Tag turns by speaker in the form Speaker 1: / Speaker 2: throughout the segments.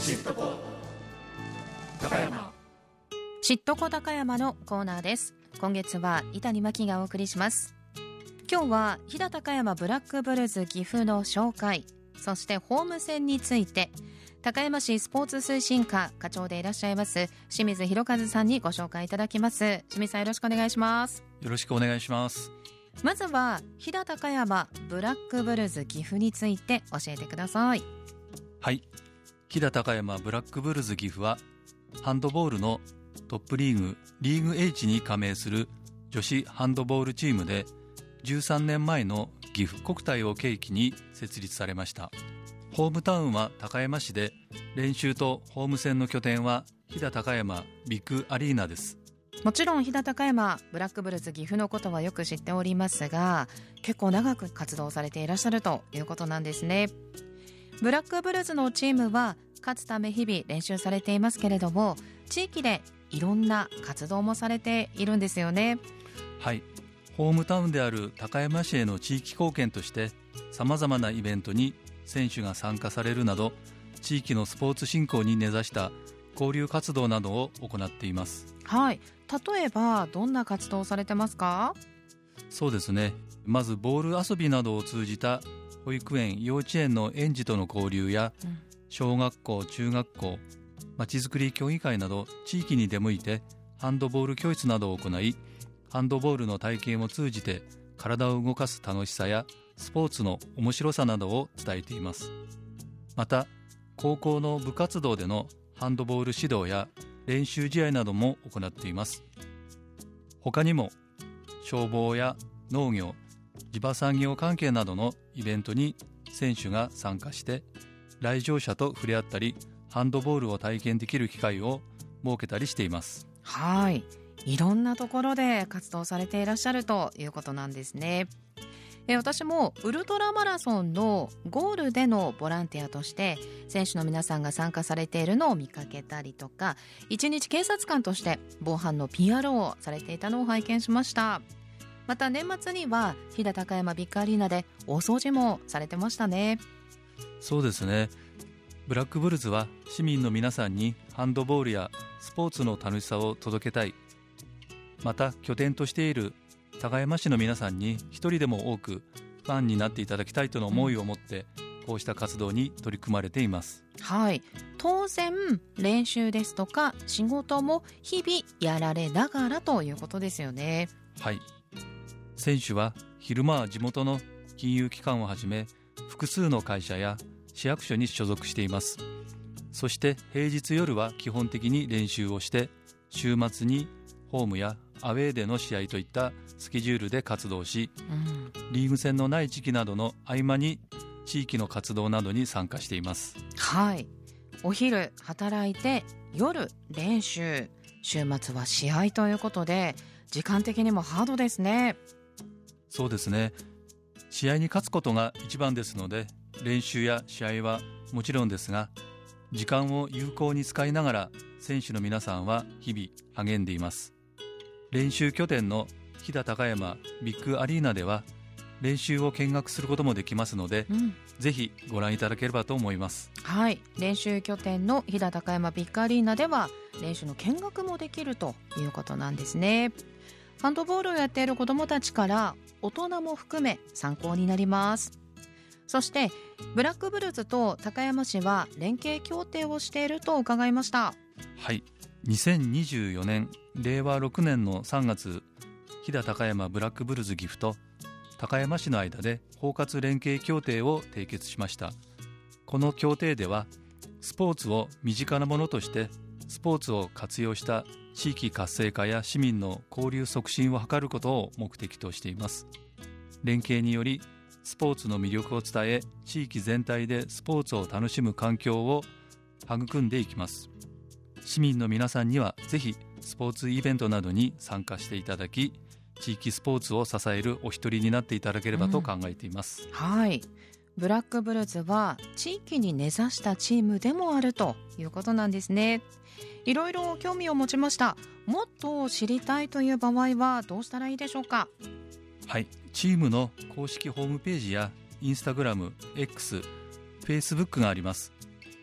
Speaker 1: シットコ高山、
Speaker 2: シットコ高山のコーナーです。今月は伊谷真希がお送りします。今日は飛騨高山ブラックブルズ岐阜の紹介、そしてホーム戦について高山市スポーツ推進課課長でいらっしゃいます清水博和さんにご紹介いただきます。清水さん、よろしくお願いします。
Speaker 3: よろしくお願いします。
Speaker 2: まずは飛騨高山ブラックブルズ岐阜について教えてください。
Speaker 3: はい、飛騨高山ブラックブルズ岐阜はハンドボールのトップリーグリーグ H に加盟する女子ハンドボールチームで、13年前の岐阜国体を契機に設立されました。ホームタウンは高山市で、練習とホーム戦の拠点は飛騨高山ビッグアリーナです。
Speaker 2: もちろん飛騨高山ブラックブルズ岐阜のことはよく知っておりますが、結構長く活動されていらっしゃるということなんですね。ブラックブルズのチームは勝つため日々練習されていますけれども、地域でいろんな活動もされているんですよね。
Speaker 3: はい、ホームタウンである高山市への地域貢献として様々なイベントに選手が参加されるなど、地域のスポーツ振興に根ざした交流活動などを行っています。
Speaker 2: はい、例えばどんな活動をされてますか？
Speaker 3: そうですね、まずボール遊びなどを通じた保育園幼稚園の園児との交流や、小学校中学校まちづくり協議会など地域に出向いてハンドボール教室などを行い、ハンドボールの体験を通じて体を動かす楽しさやスポーツの面白さなどを伝えています。また高校の部活動でのハンドボール指導や練習試合なども行っています。他にも消防や農業、地場産業関係などのイベントに選手が参加して来場者と触れ合ったり、ハンドボールを体験できる機会を設けたりしています。
Speaker 2: はい、いろんなところで活動されていらっしゃるということなんですね。私もウルトラマラソンのゴールでのボランティアとして選手の皆さんが参加されているのを見かけたりとか、一日警察官として防犯の PR をされていたのを拝見しました。また年末には飛騨高山ビッグアリーナで大掃除もされてましたね。
Speaker 3: そうですね、ブラックブルズは市民の皆さんにハンドボールやスポーツの楽しさを届けたい、また拠点としている高山市の皆さんに一人でも多くファンになっていただきたいとの思いを持って、こうした活動に取り組まれています。
Speaker 2: はい、当然練習ですとか仕事も日々やられながらということですよね。
Speaker 3: はい、選手は昼間は地元の金融機関をはじめ複数の会社や市役所に所属しています。そして平日夜は基本的に練習をして、週末にホームやアウェーでの試合といったスケジュールで活動し、リーグ戦のない時期などの合間に地域の活動などに参加しています。
Speaker 2: はい、お昼働いて夜練習、週末は試合ということで時間的にもハードですね。
Speaker 3: そうですね、試合に勝つことが一番ですので、練習や試合はもちろんですが、時間を有効に使いながら選手の皆さんは日々励んでいます。練習拠点の飛騨高山ビッグアリーナでは練習を見学することもできますので、ぜひご覧いただければと思います。
Speaker 2: はい、練習拠点の飛騨高山ビッグアリーナでは練習の見学もできるということなんですね。ハンドボールをやっている子どもたちから大人も含め参考になります。そしてブラックブルズと高山市は連携協定をしていると伺いました。
Speaker 3: はい、2024年令和6年の3月、飛騨高山ブラックブルズ岐阜と高山市の間で包括連携協定を締結しました。この協定ではスポーツを身近なものとしてスポーツを活用した地域活性化や市民の交流促進を図ることを目的としています。連携によりスポーツの魅力を伝え、地域全体でスポーツを楽しむ環境を育んでいきます。市民の皆さんにはぜひスポーツイベントなどに参加していただき、地域スポーツを支えるお一人になっていただければと考えています。
Speaker 2: はい、ブラックブルズは地域に根ざしたチームでもあるということなんですね。いろいろ興味を持ちました。もっと知りたいという場合はどうしたらいいでしょうか？
Speaker 3: はい、チームの公式ホームページやインスタグラム、X、Facebook があります。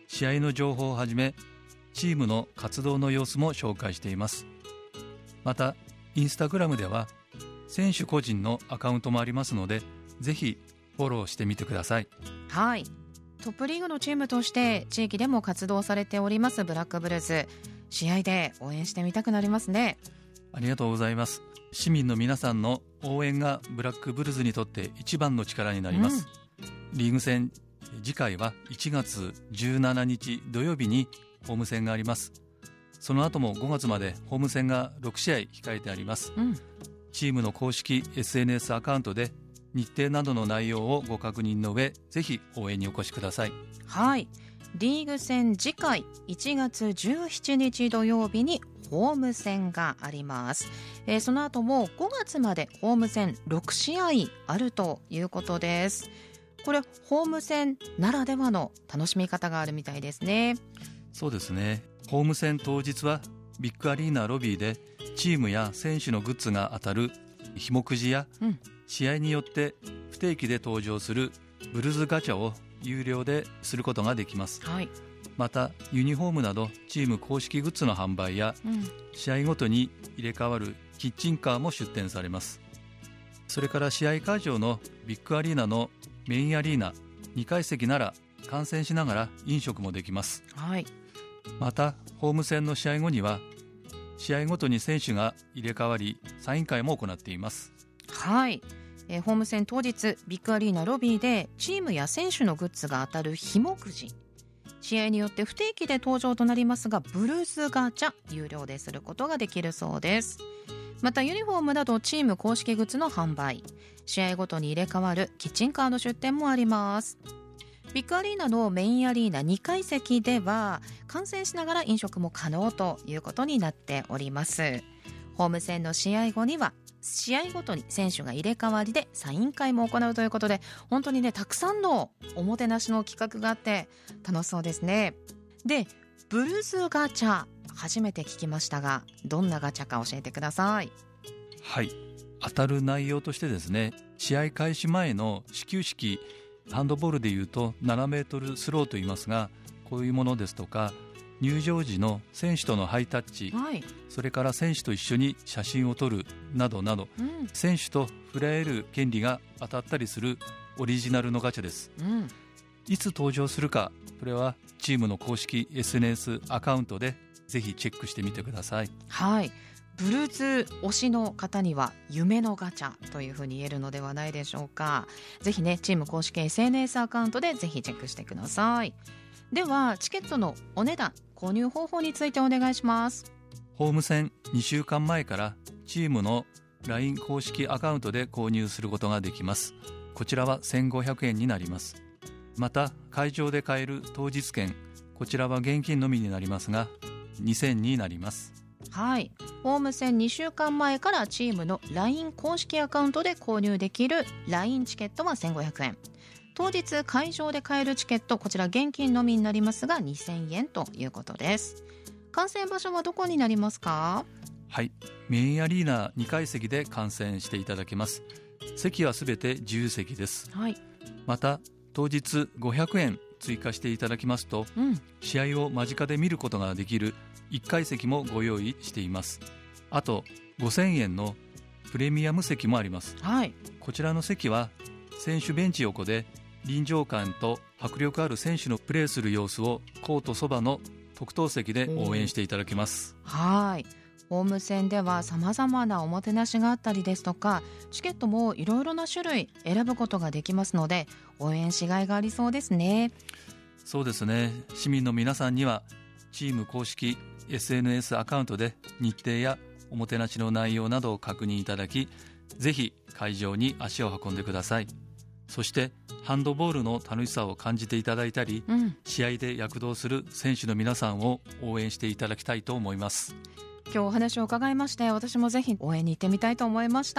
Speaker 3: 試合の情報をはじめチームの活動の様子も紹介しています。またインスタグラムでは選手個人のアカウントもありますので、ぜひフォローしてみてください。
Speaker 2: はい、トップリーグのチームとして地域でも活動されておりますブラックブルーズ、試合で応援してみたくなりますね。
Speaker 3: ありがとうございます。市民の皆さんの応援がブラックブルーズにとって一番の力になります、リーグ戦次回は1月17日土曜日にホーム戦があります。その後も5月までホーム戦が6試合控えてあります、チームの公式 SNS アカウントで日程などの内容をご確認の上、ぜひ応援にお越しください。
Speaker 2: はい、リーグ戦次回1月17日土曜日にホーム戦があります、その後も5月までホーム戦6試合あるということです。これホーム戦ならではの楽しみ方があるみたいですね。
Speaker 3: そうですね。ホーム戦当日はビッグアリーナロビーでチームや選手のグッズが当たるひもくじや、試合によって不定期で登場するブルーズガチャを有料ですることができます、またユニフォームなどチーム公式グッズの販売や、試合ごとに入れ替わるキッチンカーも出店されます。それから試合会場のビッグアリーナのメインアリーナ2階席なら観戦しながら飲食もできます、またホーム戦の試合後には試合ごとに選手が入れ替わりサイン会も行っています。
Speaker 2: はい、ホーム戦当日ビッグアリーナロビーでチームや選手のグッズが当たるひもくじ、試合によって不定期で登場となりますがブルースガチャ有料ですることができるそうです。またユニフォームなどチーム公式グッズの販売、試合ごとに入れ替わるキッチンカーの出店もあります。ビッグアリーナのメインアリーナ2階席では観戦しながら飲食も可能ということになっております。ホーム戦の試合後には試合ごとに選手が入れ替わりでサイン会も行うということで、本当にねたくさんのおもてなしの企画があって楽しそうですね。でブルースガチャ初めて聞きましたが、どんなガチャか教えてください。
Speaker 3: はい、当たる内容としてですね、試合開始前の始球式、ハンドボールでいうと7メートルスローと言いますが、こういうものですとか入場時の選手とのハイタッチ、それから選手と一緒に写真を撮るなどなど、選手と触れ合える権利が当たったりするオリジナルのガチャです、いつ登場するか、これはチームの公式 SNS アカウントでぜひチェックしてみてください。
Speaker 2: はい、ブルーズ推しの方には夢のガチャというふうに言えるのではないでしょうか。ぜひねチーム公式 SNS アカウントでぜひチェックしてください。ではチケットのお値段、購入方法についてお願いします。
Speaker 3: ホーム戦2週間前からチームの LINE 公式アカウントで購入することができます。こちらは1500円になります。また会場で買える当日券、こちらは現金のみになりますが2000になります。
Speaker 2: はい、ホーム戦2週間前からチームの LINE 公式アカウントで購入できる LINE チケットは1500円、当日会場で買えるチケット、こちら現金のみになりますが2000円ということです。観戦場所はどこになりますか？
Speaker 3: はい、メインアリーナ2階席で観戦していただけます。席はすべて自由席です、また当日500円追加していただきますと、試合を間近で見ることができる1階席もご用意しています。あと5000円のプレミアム席もあります、こちらの席は選手ベンチ横で臨場感と迫力ある選手のプレーする様子をコートそばの特等席で応援していただけます。
Speaker 2: はい、ホーム戦ではさまざまなおもてなしがあったりですとか、チケットもいろいろな種類選ぶことができますので応援しがいがありそうですね。
Speaker 3: そうですね、市民の皆さんにはチーム公式 SNS アカウントで日程やおもてなしの内容などを確認いただき、ぜひ会場に足を運んでください。そしてハンドボールの楽しさを感じていただいたり、試合で躍動する選手の皆さんを応援していただきたいと思います。
Speaker 2: 今日お話を伺いまして、私もぜひ応援に行ってみたいと思いました。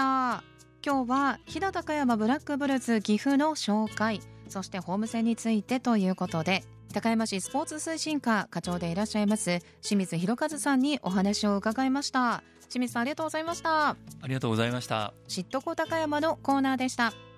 Speaker 2: 今日は飛騨高山ブラックブルーズ岐阜の紹介、そしてホーム戦についてということで、高山市スポーツ推進課課長でいらっしゃいます清水博和さんにお話を伺いました。清水さん、ありがとうございました。
Speaker 3: ありがとうございました。
Speaker 2: 知っとこ高山のコーナーでした。